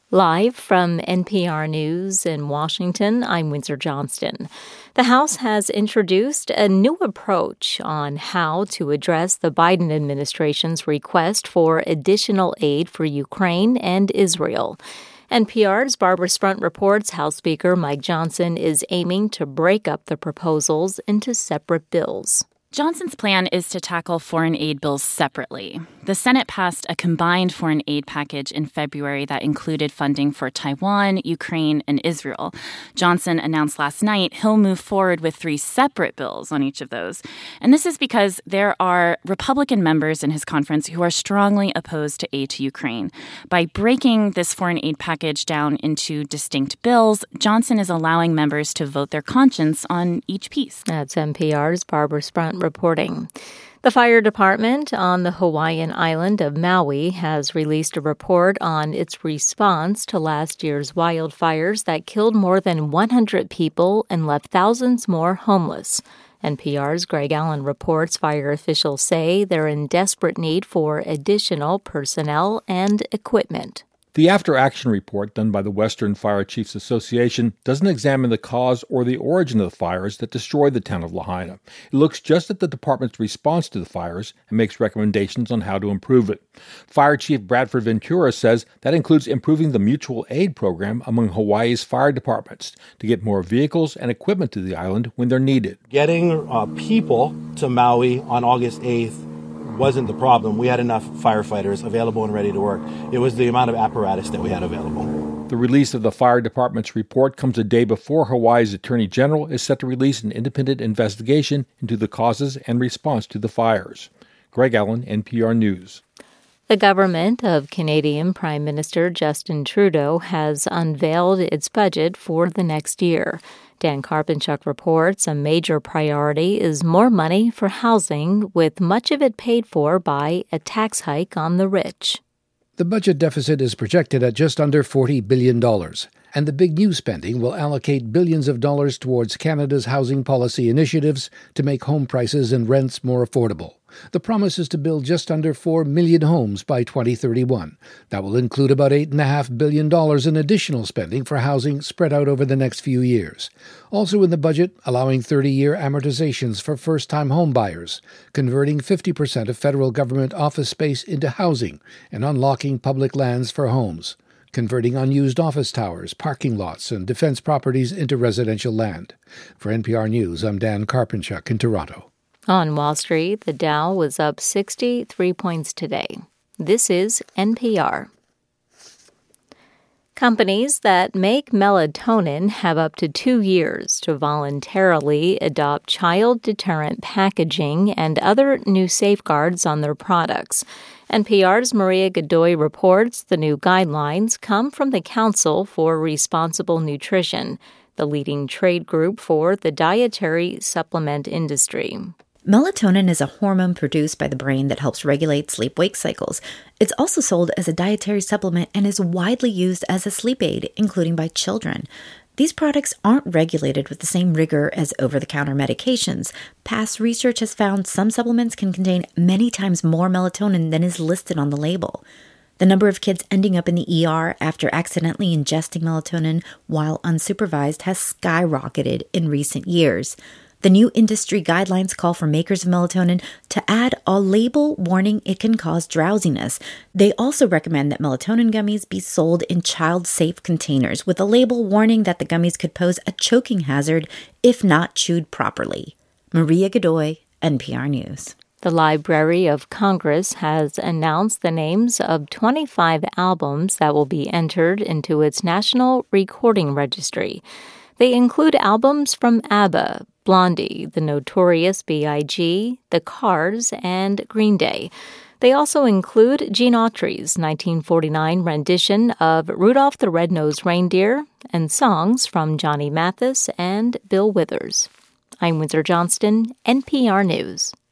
Live from NPR News in Washington, I'm Windsor Johnston. The House has introduced a new approach on how to address the Biden administration's request for additional aid for Ukraine and Israel. NPR's Barbara Sprunt reports House Speaker Mike Johnson is aiming to break up the proposals into separate bills. Johnson's plan is to tackle foreign aid bills separately. The Senate passed a combined foreign aid package in February that included funding for Taiwan, Ukraine, and Israel. Johnson announced last night he'll move forward with 3 separate bills on each of those. And this is because there are Republican members in his conference who are strongly opposed to aid to Ukraine. By breaking this foreign aid package down into distinct bills, Johnson is allowing members to vote their conscience on each piece. That's NPR's Barbara Sprunt reporting. The fire department on the Hawaiian island of Maui has released a report on its response to last year's wildfires that killed more than 100 people and left thousands more homeless. NPR's Greg Allen reports fire officials say they're in desperate need for additional personnel and equipment. The after-action report done by the Western Fire Chiefs Association doesn't examine the cause or the origin of the fires that destroyed the town of Lahaina. It looks just at the department's response to the fires and makes recommendations on how to improve it. Fire Chief Bradford Ventura says that includes improving the mutual aid program among Hawaii's fire departments to get more vehicles and equipment to the island when they're needed. Getting people to Maui on August 8th wasn't the problem. We had enough firefighters available and ready to work. It was the amount of apparatus that we had available. The release of the fire department's report comes a day before Hawaii's Attorney General is set to release an independent investigation into the causes and response to the fires. Greg Allen, NPR News. The government of Canadian Prime Minister Justin Trudeau has unveiled its budget for the next year. Dan Karpenchuk reports a major priority is more money for housing, with much of it paid for by a tax hike on the rich. The budget deficit is projected at just under $40 billion, and the big new spending will allocate billions of dollars towards Canada's housing policy initiatives to make home prices and rents more affordable. The promise is to build just under 4 million homes by 2031. That will include about $8.5 billion in additional spending for housing spread out over the next few years. Also in the budget, allowing 30-year amortizations for first-time home buyers, converting 50% of federal government office space into housing, and unlocking public lands for homes, converting unused office towers, parking lots, and defense properties into residential land. For NPR News, I'm Dan Karpenchuk in Toronto. On Wall Street, the Dow was up 63 points today. This is NPR. Companies that make melatonin have up to 2 years to voluntarily adopt child deterrent packaging and other new safeguards on their products. NPR's Maria Godoy reports the new guidelines come from the Council for Responsible Nutrition, the leading trade group for the dietary supplement industry. Melatonin is a hormone produced by the brain that helps regulate sleep-wake cycles. It's also sold as a dietary supplement and is widely used as a sleep aid, including by children. These products aren't regulated with the same rigor as over-the-counter medications. Past research has found some supplements can contain many times more melatonin than is listed on the label. The number of kids ending up in the ER after accidentally ingesting melatonin while unsupervised has skyrocketed in recent years. The new industry guidelines call for makers of melatonin to add a label warning it can cause drowsiness. They also recommend that melatonin gummies be sold in child-safe containers with a label warning that the gummies could pose a choking hazard if not chewed properly. Maria Godoy, NPR News. The Library of Congress has announced the names of 25 albums that will be entered into its National Recording Registry. They include albums from ABBA, Blondie, The Notorious B.I.G., The Cars, and Green Day. They also include Gene Autry's 1949 rendition of Rudolph the Red-Nosed Reindeer and songs from Johnny Mathis and Bill Withers. I'm Windsor Johnston, NPR News.